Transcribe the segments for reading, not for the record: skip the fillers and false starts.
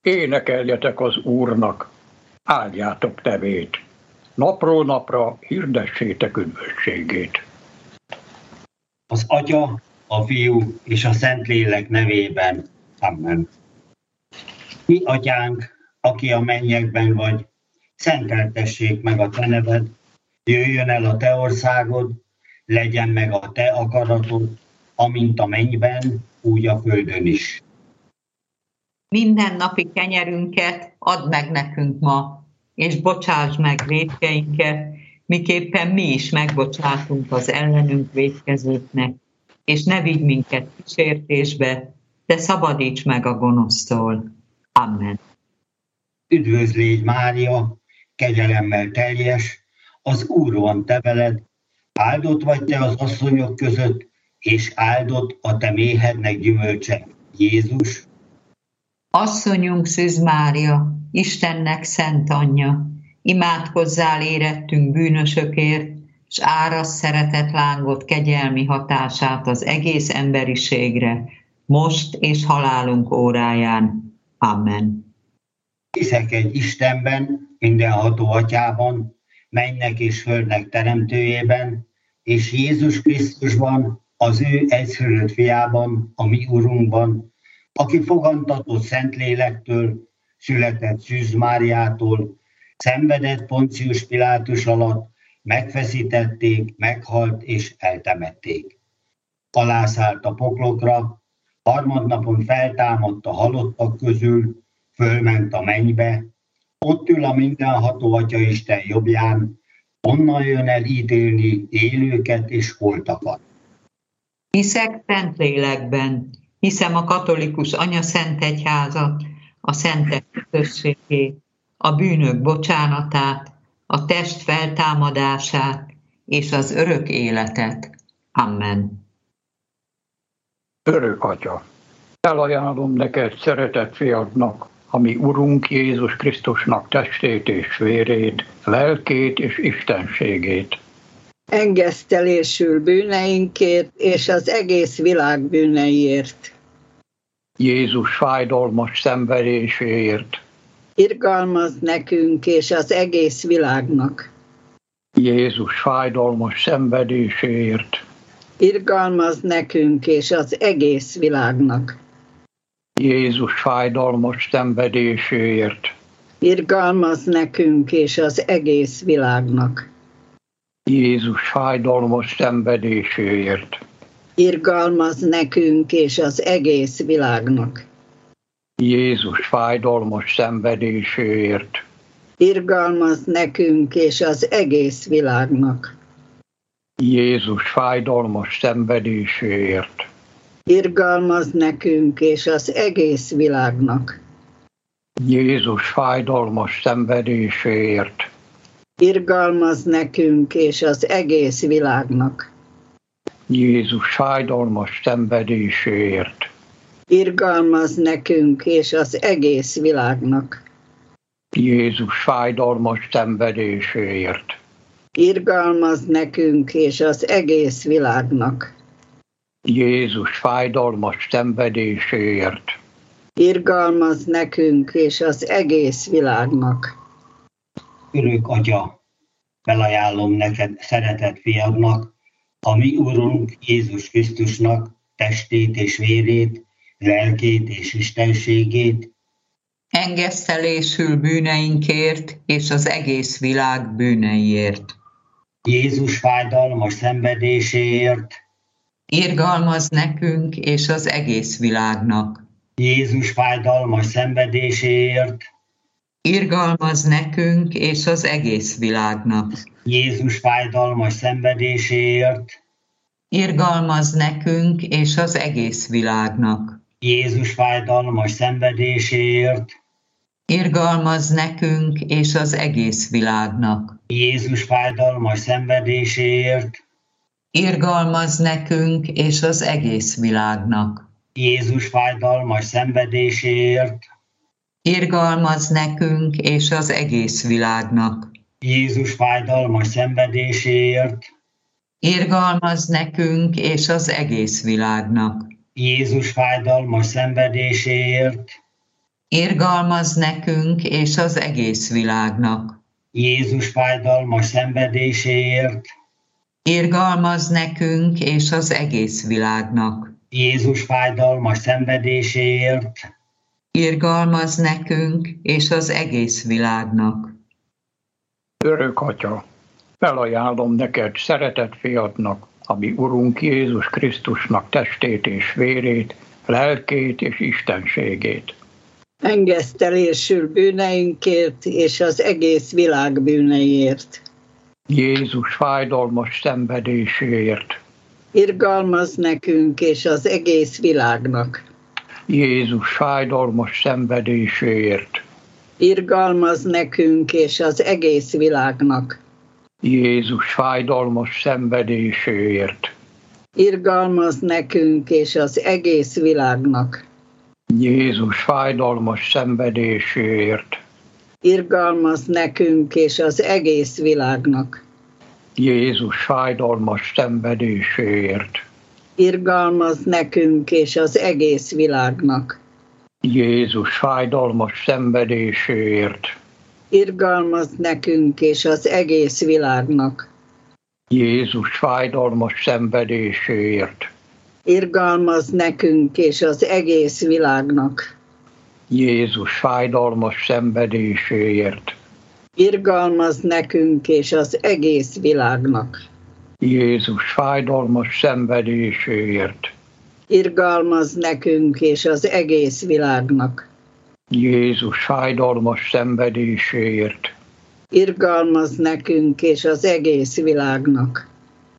Énekeljetek az Úrnak, áldjátok nevét. Napról napra hirdessétek üdvösségét. Az Atya, a Fiú és a Szentlélek nevében. Amen. Mi, Atyánk, aki a mennyekben vagy, szenteltessék meg a te neved, jöjjön el a te országod, legyen meg a te akaratod, amint a mennyben, úgy a földön is. Mindennapi kenyerünket add meg nekünk ma, és bocsásd meg vétkeinket, miképpen mi is megbocsátunk az ellenünk vétkezőknek, és ne vigy minket kísértésbe, de szabadíts meg a gonosztól. Amen. Üdvözlégy Mária, kegyelemmel teljes, az Úr van te veled, áldott vagy te az asszonyok között, és áldott a te méhednek gyümölcse, Jézus. Asszonyunk Szűz Mária, Istennek szent anyja, imádkozzál érettünk bűnösökért, s árasd szeretet lángot kegyelmi hatását az egész emberiségre, most és halálunk óráján. Amen. Hiszek egy Istenben, mindenható Atyában, mennynek és földnek teremtőjében, és Jézus Krisztusban, az ő egyszülött fiában, a mi Urunkban, aki fogantatott Szentlélektől, született Szűz Máriától, szenvedett Poncius Pilátus alatt, megfeszítették, meghalt és eltemették. Alászállt a poklokra, harmadnapon feltámadt a halottak közül, fölment a mennybe, ott ül a mindenható Atyaisten jobbján, onnan jön el ítélni élőket és holtakat. Hiszek Szentlélekben, hiszem a katolikus anyaszentegyházat, a szentek közösségét, a bűnök bocsánatát, a test feltámadását és az örök életet. Amen. Örök Atya, felajánlom neked szeretett fiadnak, a mi Urunk Jézus Krisztusnak testét és vérét, lelkét és istenségét. Engesztelésül bűneinkért és az egész világ bűneiért. Jézus fájdalmas szenvedéséért. Irgalmazd nekünk és az egész világnak. Jézus fájdalmas szenvedéséért. Irgalmazd nekünk és az egész világnak. Jézus fájdalmas szenvedéséért. Irgalmazd nekünk és az egész világnak. Jézus fájdalmas szenvedéséért. Irgalmazd nekünk és az egész világnak. Jézus fájdalmas szenvedéséért. Irgalmazd nekünk és az egész világnak. Jézus fájdalmas szenvedéséért. Irgalmazd nekünk és az egész világnak. Jézus fájdalmas szenvedéséért. Irgalmazd nekünk és az egész világnak. Jézus fájdalmas szenvedéséért. Irgalmazd nekünk és az egész világnak. Jézus fájdalmas szenvedéséért. Irgalmazd nekünk és az egész világnak. Jézus fájdalmas szenvedéséért. Irgalmazd nekünk és az egész világnak. Örök Atya, felajánlom neked szeretett fiadnak, a mi Urunk Jézus Krisztusnak testét és vérét, lelkét és istenségét. Engesztelésül bűneinkért és az egész világ bűneiért. Jézus fájdalmas szenvedéséért. Irgalmazd nekünk és az egész világnak. Jézus fájdalmas szenvedéséért. Irgalmazd nekünk és az egész világnak. Jézus fájdalmas szenvedéséért. Irgalmazd nekünk és az egész világnak. Jézus fájdalmas szenvedéséért. Irgalmazd nekünk és az egész világnak. Jézus fájdalmas szenvedéséért. Irgalmazd nekünk és az egész világnak. Jézus fájdalmas szenvedéséért. Irgalmazd nekünk és az egész világnak. Jézus fájdalmas szenvedéséért. Irgalmazd nekünk és az egész világnak. Jézus fájdalmas szenvedéséért. Irgalmaz nekünk és az egész világnak. Jézus fájdalmas szenvedéséért, Irgalmaz nekünk és az egész világnak. Jézus fájdalmas szenvedéséért, Irgalmaz nekünk és az egész világnak. Örök Atya, felajánlom neked szeretett fiadnak, ami Urunk Jézus Krisztusnak testét és vérét, lelkét és istenségét. Engesztelésül bűneinkért és az egész világ bűneiért. Jézus fájdalmas szenvedéséért. Irgalmaz nekünk és az egész világnak. Jézus fájdalmas szenvedéséért. Irgalmaz nekünk és az egész világnak. Jézus fájdalmas szenvedéséért. Irgalmaz nekünk és az egész világnak. Jézus fájdalmas szenvedéséért. Irgalmaz nekünk és az egész világnak. Jézus fájdalmas szenvedéséért. Irgalmaz nekünk és az egész világnak. Jézus fájdalmas szenvedéséért. Irgalmaz nekünk és az egész világnak. Jézus fájdalmas szenvedéséért. Irgalmaz nekünk és az egész világnak. Jézus fájdalmas szenvedéséért. Irgalmaz nekünk és az egész világnak. Jézus fájdalmas szenvedéséért. Irgalmaz nekünk és az egész világnak. Jézus fájdalmas szenvedéséért. Irgalmaz nekünk és az egész világnak.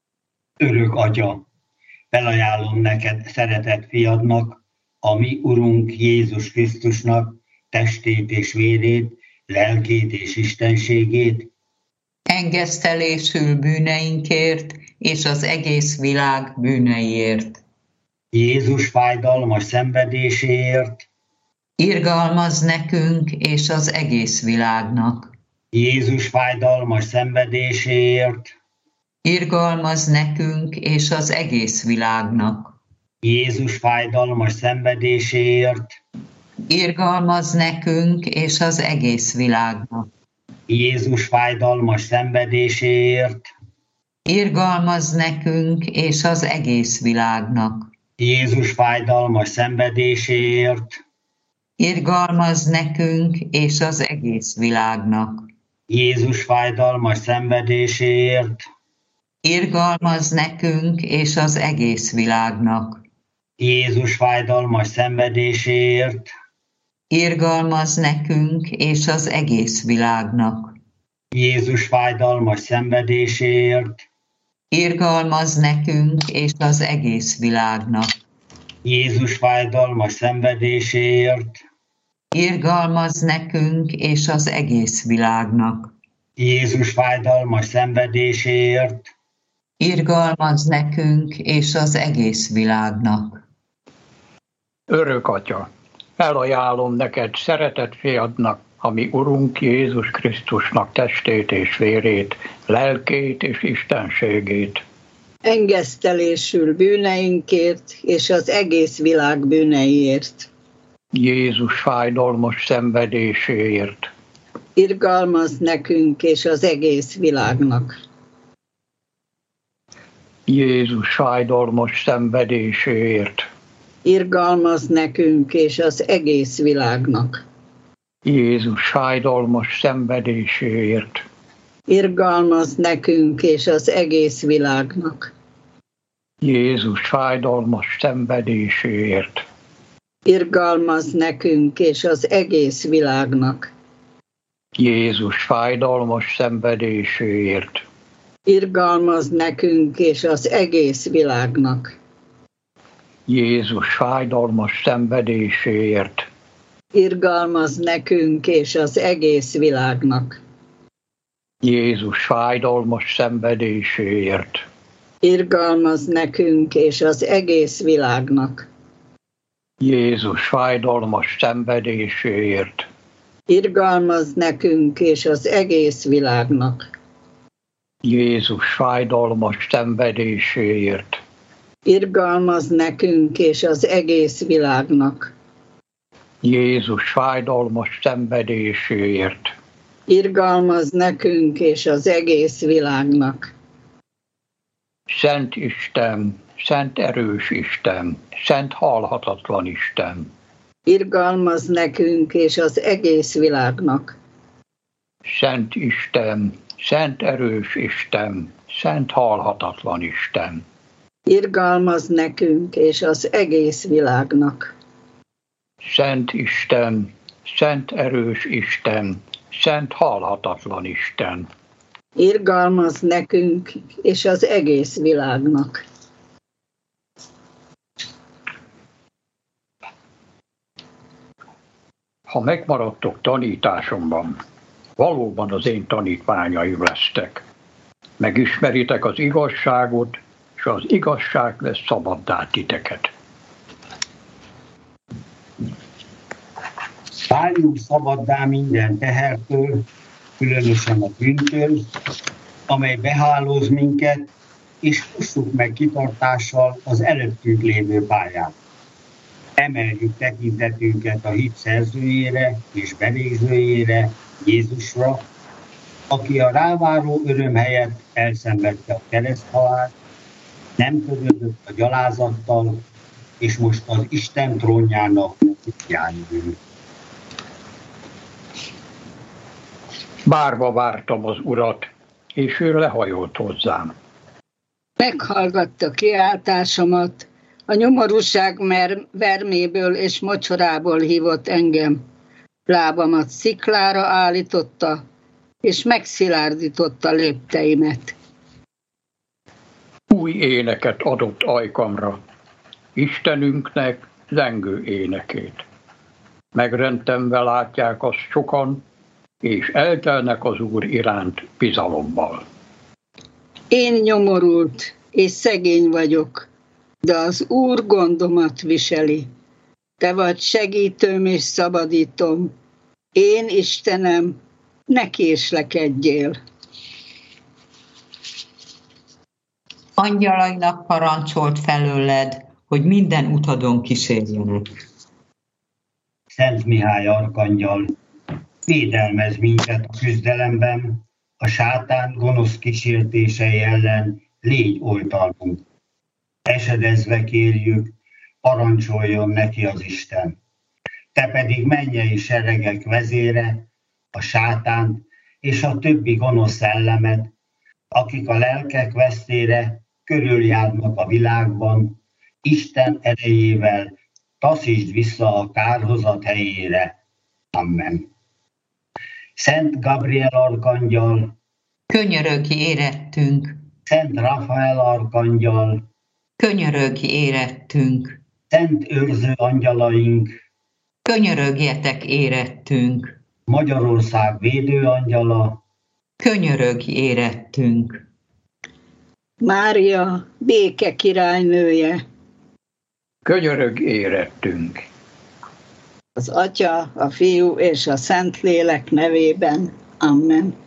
örök Atya, felajánlom neked szeretett fiadnak, a mi Urunk Jézus Krisztusnak testét és vérét, lelkét és istenségét, Engesztelésül bűneinkért és az egész világ bűneiért. Jézus fájdalmas szenvedéséért, Irgalmaz nekünk és az egész világnak. Jézus fájdalmas szenvedéséért, Irgalmaz nekünk és az egész világnak. Jézus fájdalmas szenvedéséért, Irgalmaz nekünk és az egész világnak. Jézus fájdalmas szenvedéséért, Irgalmaz nekünk és az egész világnak. Jézus fájdalmas szenvedéséért, Irgalmaz nekünk és az egész világnak. Jézus fájdalmas szenvedéséért, Irgalmaz nekünk és az egész világnak. Jézus fájdalmas szenvedéséért, Irgalmaz nekünk és az egész világnak. Jézus fájdalmas szenvedéséért, Irgalmaz nekünk és az egész világnak. Jézus fájdalmas szenvedéséért, Irgalmaz nekünk és az egész világnak. Jézus fájdalmas szenvedéséért, Irgalmaz nekünk és az egész világnak. Örök Atya, felajánlom neked szeretett fiadnak, ami Urunk Jézus Krisztusnak testét és vérét, lelkét és istenségét. Engesztelésül bűneinkért és az egész világ bűneiért. Jézus fájdalmas szenvedéséért. Irgalmaz nekünk és az egész világnak. Jézus fájdalmas szenvedéséért. Irgalmaz nekünk és az egész világnak. Jézus fájdalmas szenvedéséért. Irgalmaz nekünk és az egész világnak. Jézus fájdalmas szenvedéséért. Irgalmaz nekünk és az egész világnak. Jézus fájdalmas szenvedéséért. Irgalmaz nekünk és az egész világnak. Jézus fájdalmas szenvedéséért. Irgalmaz nekünk és az egész világnak. Jézus fájdalmas szenvedéséért. Irgalmaz nekünk és az egész világnak. Jézus fájdalmas szenvedéséért. Irgalmaz nekünk és az egész világnak. Jézus fájdalmas szenvedéséért. Irgalmaz nekünk és az egész világnak. Jézus fájdalmas szenvedéséért. Irgalmaz nekünk és az egész világnak. Szent Isten, szent erős Isten, szent halhatatlan Isten. Irgalmaz nekünk és az egész világnak. Szent Isten, szent erős Isten, szent halhatatlan Isten. Irgalmaz nekünk és az egész világnak. Szent Isten, szent erős Isten, szent halhatatlan Isten. Irgalmaz nekünk és az egész világnak. Ha megmaradtok tanításomban, valóban az én tanítványaim lesztek. Megismeritek az igazságot, és az igazság lesz szabaddá titeket. Váljunk szabaddá minden tehertől, különösen a bűntől, amely behálóz minket, és fussuk meg kitartással az előttünk lévő pályát. Emeljük tekintetünket a hit szerzőjére és bevégzőjére, Jézusra, aki a ráváró öröm helyett elszenvedte a kereszthalált, nem törődött a gyalázattal, és most az Isten trónjának útján ül. Várva vártam az Urat, és ő lehajolt hozzám. Meghallgatta kiáltásomat, a nyomorúság verméből és mocsorából hívott engem. Lábamat sziklára állította, és megszilárdította lépteimet. Új éneket adott ajkamra, Istenünknek zengő énekét. Megrendtemve látják azt sokan, és eltelnek az Úr iránt bizalommal. Én nyomorult és szegény vagyok, de az Úr gondomat viseli. Te vagy segítőm és szabadítom. Én, Istenem, ne késlekedjél. Angyalainak parancsolt felőled, hogy minden utadon kísérjenek. Szent Mihály arkangyal, védelmez minket a küzdelemben, a sátán gonosz kísértései ellen légy oltalmunk. Esedezve kérjük, parancsoljon neki az Isten. Te pedig mennyei seregek vezére, a sátánt és a többi gonosz szellemet, akik a lelkek vesztére körüljárnak a világban, Isten erejével taszítsd vissza a kárhozat helyére. Amen. Szent Gabriel arkangyal, Könyörögj érettünk, Szent Rafael arkangyal, könyörögj érettünk, Szent őrző angyalaink, könyörögjetek érettünk, Magyarország védőangyala, könyörögj érettünk. Mária, béke királynője, Könyörögj érettünk. az Atya, a Fiú és a Szentlélek nevében. Amen.